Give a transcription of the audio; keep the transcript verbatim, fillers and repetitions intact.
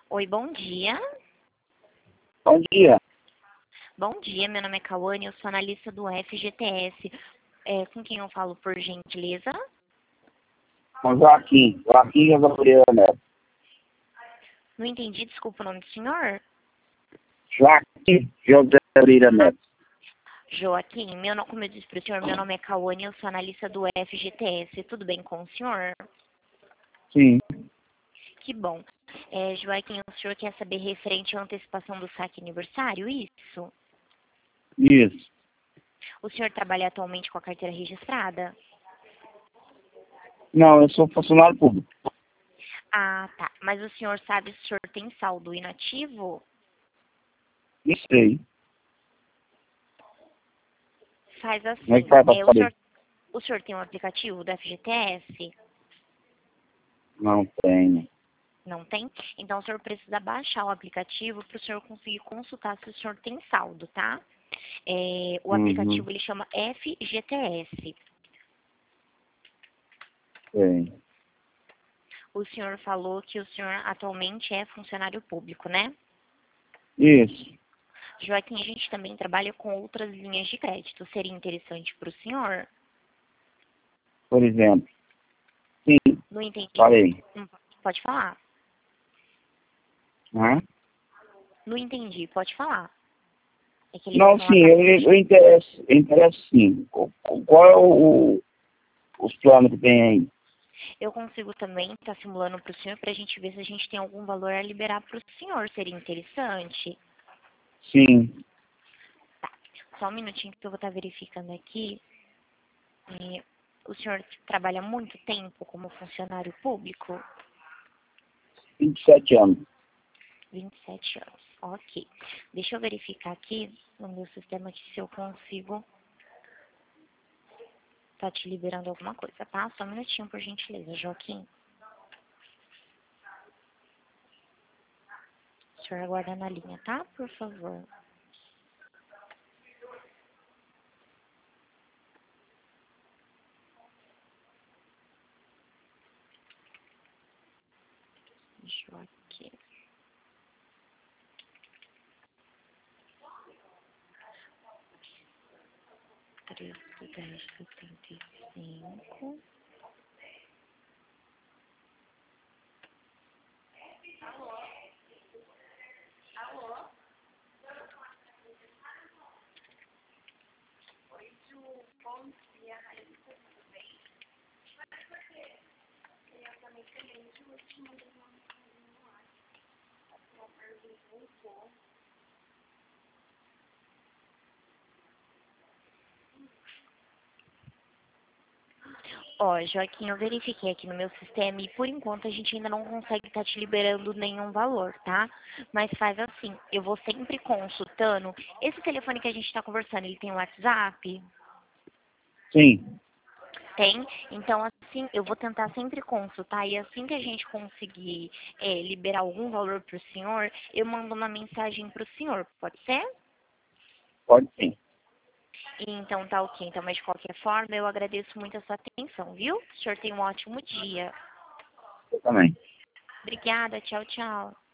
Oi, bom dia. Bom dia. Bom dia, meu nome é Cauane, eu sou analista do F G T S. É, com quem eu falo, por gentileza? Com Joaquim. Joaquim Gabriel Neto. Não entendi, desculpa o nome do senhor. Joaquim José Lira Neto. Joaquim, meu nome, como eu disse para o senhor, meu nome é Cauane, eu sou analista do F G T S. Tudo bem com o senhor? Sim. Que bom. É, Joaquim, o senhor quer saber referente à antecipação do saque aniversário, isso? Isso. O senhor trabalha atualmente com a carteira registrada? Não, eu sou funcionário público. Ah, tá. Mas o senhor sabe se o senhor tem saldo inativo? Não sei. Faz assim. Como é que faz pra É, o, saber? senhor, o senhor tem um aplicativo do F G T S? Não tenho. Não tem? Então o senhor precisa baixar o aplicativo para o senhor conseguir consultar se o senhor tem saldo, tá? É, o Uhum. aplicativo ele chama F G T S. Tem. O senhor falou que o senhor atualmente é funcionário público, né? Isso. Joaquim, a gente também trabalha com outras linhas de crédito. Seria interessante para o senhor? Por exemplo. Sim, Não entendi. falei. Hum, Pode falar. Hã? Não entendi, pode falar. É que eles Não, são sim, eu, atualmente. eu interesso, eu interesso sim. Qual qual é o, o- os planos que tem aí? Eu consigo também estar simulando para o senhor para a gente ver se a gente tem algum valor a liberar para o senhor. Seria interessante? Sim. Tá. Só um minutinho que eu vou estar verificando aqui. É, o senhor trabalha muito tempo como funcionário público? vinte e sete anos. vinte e sete anos. Ok. Deixa eu verificar aqui no meu sistema aqui se eu consigo estar te liberando alguma coisa, tá? Só um minutinho, por gentileza, Joaquim. O senhor aguarda na linha, tá? Por favor. Joaquim. três do dez de setenta e cinco. Ó, Joaquim, eu verifiquei aqui no meu sistema e por enquanto a gente ainda não consegue estar te liberando nenhum valor, tá? Mas faz assim, eu vou sempre consultando. Esse telefone que a gente está conversando, ele tem WhatsApp? Sim. Tem? Então, assim, eu vou tentar sempre consultar e assim que a gente conseguir é, liberar algum valor para o senhor, eu mando uma mensagem para o senhor, pode ser? Pode sim. Então tá ok. Então, mas de qualquer forma, eu agradeço muito a sua atenção, viu? O senhor tem um ótimo dia. Eu também. Obrigada, tchau, tchau.